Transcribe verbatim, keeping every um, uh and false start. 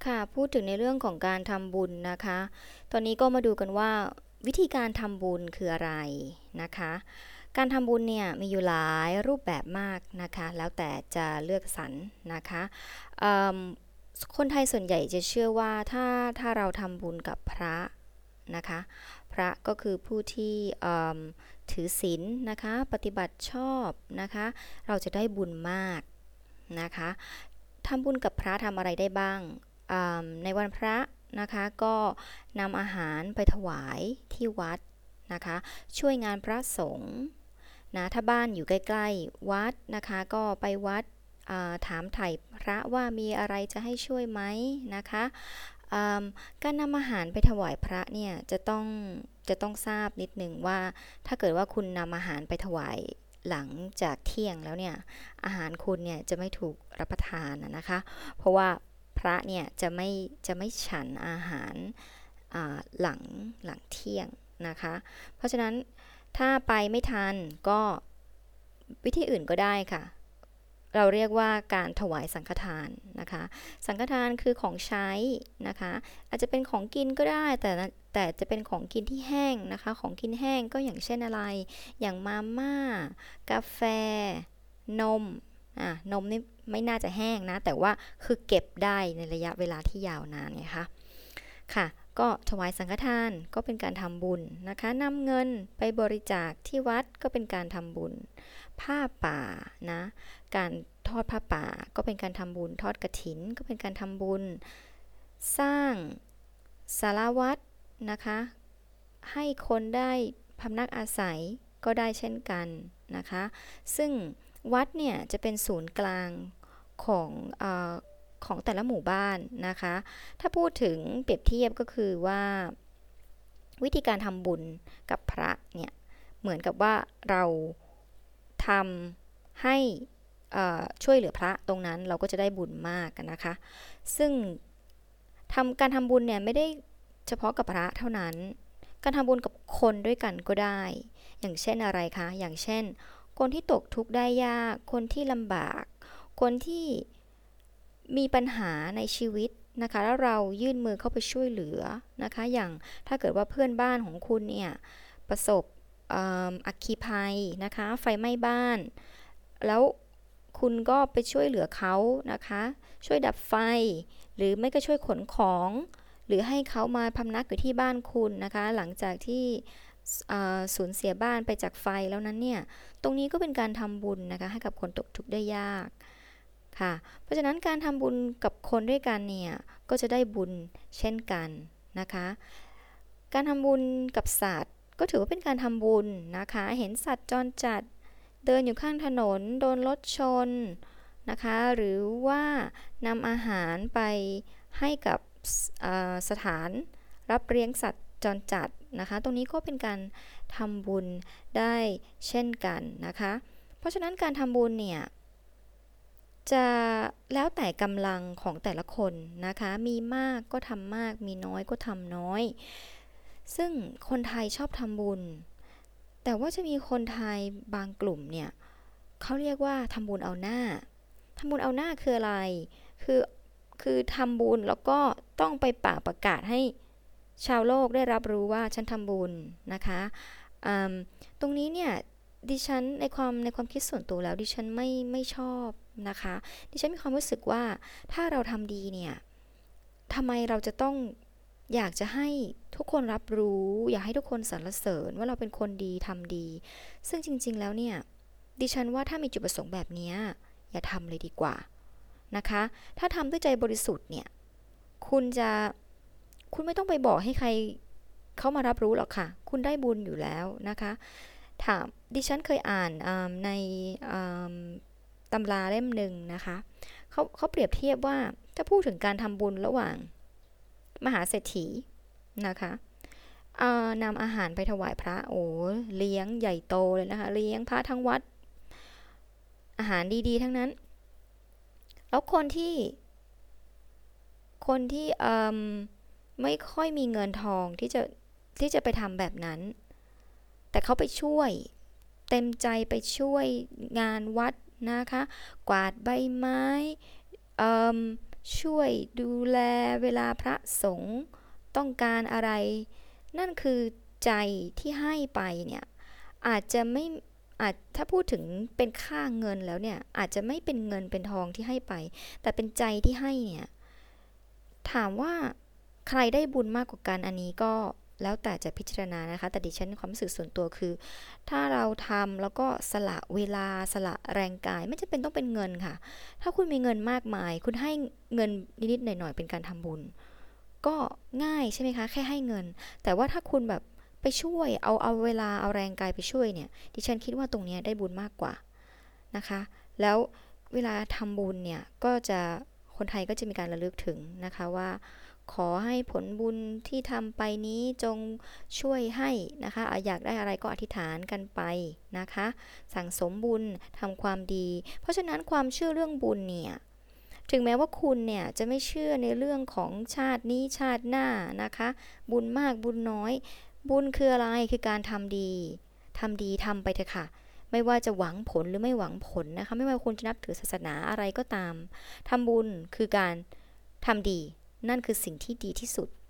ค่ะพูดถึงในเรื่องของการทำบุญนะคะตอนนี้ก็มาดูกันว่าวิธีการทำบุญคืออะไรนะคะการทำบุญเนี่ยมีอยู่หลายรูปแบบมากนะคะแล้วแต่จะเลือกสรรนะคะคนไทยส่วนใหญ่จะเชื่อว่าถ้าถ้าเราทำบุญกับพระนะคะพระก็คือผู้ที่ถือศีลนะคะปฏิบัติชอบนะคะเราจะได้บุญมากนะคะทำบุญกับพระทำอะไรได้บ้างในวันพระนะคะก็นำอาหารไปถวายที่วัดนะคะช่วยงานพระสงฆ์นะถ้าบ้านอยู่ใกล้ๆวัดนะคะก็ไปวัดถามไถ่พระว่ามีอะไรจะให้ช่วยไหมนะคะการนำอาหารไปถวายพระเนี่ยจะต้องจะต้องทราบนิดหนึ่งว่าถ้าเกิดว่าคุณนำอาหารไปถวายหลังจากเที่ยงแล้วเนี่ยอาหารคุณเนี่ยจะไม่ถูกรับประทานนะคะเพราะว่าพระเนี่ยจะไม่จะไม่ฉันอาหารหลังหลังเที่ยงนะคะเพราะฉะนั้นถ้าไปไม่ทันก็วิธีอื่นก็ได้ค่ะเราเรียกว่าการถวายสังฆทานนะคะสังฆทานคือของใช้นะคะอาจจะเป็นของกินก็ได้แต่แต่จะเป็นของกินที่แห้งนะคะของกินแห้งก็อย่างเช่นอะไรอย่างมาม่ากาแฟนมอ่ะนมนี่ไม่น่าจะแห้งนะแต่ว่าคือเก็บได้ในระยะเวลาที่ยาวนานไงคะค่ะก็ถวายสังฆทานก็เป็นการทำบุญนะคะนำเงินไปบริจาคที่วัดก็เป็นการทำบุญผ้าป่านะการทอดผ้าป่าก็เป็นการทำบุญทอดกฐินก็เป็นการทำบุญสร้างศาลาวัดนะคะให้คนได้พำนักอาศัยก็ได้เช่นกันนะคะซึ่งวัดเนี่ยจะเป็นศูนย์กลางของเอ่อของแต่ละหมู่บ้านนะคะถ้าพูดถึงเปรียบเทียบก็คือว่าวิธีการทำบุญกับพระเนี่ยเหมือนกับว่าเราทำให้ช่วยเหลือพระตรงนั้นเราก็จะได้บุญมากนะคะซึ่งทำการทำบุญเนี่ยไม่ได้เฉพาะกับพระเท่านั้นการทำบุญกับคนด้วยกันก็ได้อย่างเช่นอะไรคะอย่างเช่นคนที่ตกทุกข์ได้ยากคนที่ลำบากคนที่มีปัญหาในชีวิตนะคะแล้วเรายื่นมือเข้าไปช่วยเหลือนะคะอย่างถ้าเกิดว่าเพื่อนบ้านของคุณเนี่ยประสบอัคคีภัยนะคะไฟไหม้บ้านแล้วคุณก็ไปช่วยเหลือเขานะคะช่วยดับไฟหรือไม่ก็ช่วยขนของหรือให้เขามาพำนักอยู่ที่บ้านคุณนะคะหลังจากที่สูญเสียบ้านไปจากไฟแล้วนั้นเนี่ยตรงนี้ก็เป็นการทำบุญนะคะให้กับคนตกทุกข์ได้ยากค่ะเพราะฉะนั้นการทำบุญกับคนด้วยกันเนี่ยก็จะได้บุญเช่นกันนะคะการทำบุญกับสัตว์ก็ถือว่าเป็นการทำบุญนะคะเห็นสัตว์จรจัดเดินอยู่ข้างถนนโดนรถชนนะคะหรือว่านำอาหารไปให้กับสถานรับเลี้ยงสัตว์จรจัดนะคะตรงนี้ก็เป็นการทำบุญได้เช่นกันนะคะเพราะฉะนั้นการทำบุญเนี่ยจะแล้วแต่กำลังของแต่ละคนนะคะมีมากก็ทำมากมีน้อยก็ทำน้อยซึ่งคนไทยชอบทำบุญแต่ว่าจะมีคนไทยบางกลุ่มเนี่ยเขาเรียกว่าทำบุญเอาหน้าทำบุญเอาหน้าคืออะไรคือคือทำบุญแล้วก็ต้องไปป่าประกาศให้ชาวโลกได้รับรู้ว่าฉันทำบุญนะคะตรงนี้เนี่ยดิฉันในความในความคิดส่วนตัวแล้วดิฉันไม่ไม่ชอบนะคะดิฉันมีความรู้สึกว่าถ้าเราทำดีเนี่ยทำไมเราจะต้องอยากจะให้ทุกคนรับรู้อยากให้ทุกคนสรรเสริญว่าเราเป็นคนดีทำดีซึ่งจริงๆแล้วเนี่ยดิฉันว่าถ้ามีจุดประสงค์แบบนี้อย่าทำเลยดีกว่านะคะถ้าทำด้วยใจบริสุทธิ์เนี่ยคุณจะคุณไม่ต้องไปบอกให้ใครเข้ามารับรู้หรอกค่ะคุณได้บุญอยู่แล้วนะคะถามดิฉันเคยอ่านในตำราเล่มหนึ่งนะคะเขาเขาเปรียบเทียบว่าถ้าพูดถึงการทำบุญระหว่างมหาเศรษฐีนะคะนำอาหารไปถวายพระโอ้เลี้ยงใหญ่โตเลยนะคะเลี้ยงพระทั้งวัดอาหารดีๆทั้งนั้นแล้วคนที่คนที่ไม่ค่อยมีเงินทองที่จะที่จะไปทำแบบนั้นแต่เขาไปช่วยเต็มใจไปช่วยงานวัดนะคะกวาดใบไม้ช่วยดูแลเวลาพระสงฆ์ต้องการอะไรนั่นคือใจที่ให้ไปเนี่ยอาจจะไม่อาจถ้าพูดถึงเป็นค่าเงินแล้วเนี่ยอาจจะไม่เป็นเงินเป็นทองที่ให้ไปแต่เป็นใจที่ให้เนี่ยถามว่าใครได้บุญมากกว่ากันอันนี้ก็แล้วแต่จะพิจารณานะคะแต่ดิฉันความรู้สึกส่วนตัวคือถ้าเราทำแล้วก็สละเวลาสละแรงกายไม่จำเป็นต้องเป็นเงินค่ะถ้าคุณมีเงินมากมายคุณให้เงินนิดๆหน่อยๆเป็นการทำบุญก็ง่ายใช่ไหมคะแค่ให้เงินแต่ว่าถ้าคุณแบบไปช่วยเอาเอาเวลาเอาแรงกายไปช่วยเนี่ยดิฉันคิดว่าตรงนี้ได้บุญมากกว่านะคะแล้วเวลาทำบุญเนี่ยก็จะคนไทยก็จะมีการระลึกถึงนะคะว่าขอให้ผลบุญที่ทำไปนี้จงช่วยให้นะคะอยากได้อะไรก็อธิษฐานกันไปนะคะสั่งสมบุญทำความดีเพราะฉะนั้นความเชื่อเรื่องบุญเนี่ยถึงแม้ว่าคุณเนี่ยจะไม่เชื่อในเรื่องของชาตินี้ชาติหน้านะคะบุญมากบุญน้อยบุญคืออะไรคือการทำดีทำดีทำไปเถอะค่ะไม่ว่าจะหวังผลหรือไม่หวังผลนะคะไม่ว่าคุณจะนับถือศาสนาอะไรก็ตามทำบุญคือการทำดีนั่นคือสิ่งที่ดีที่สุด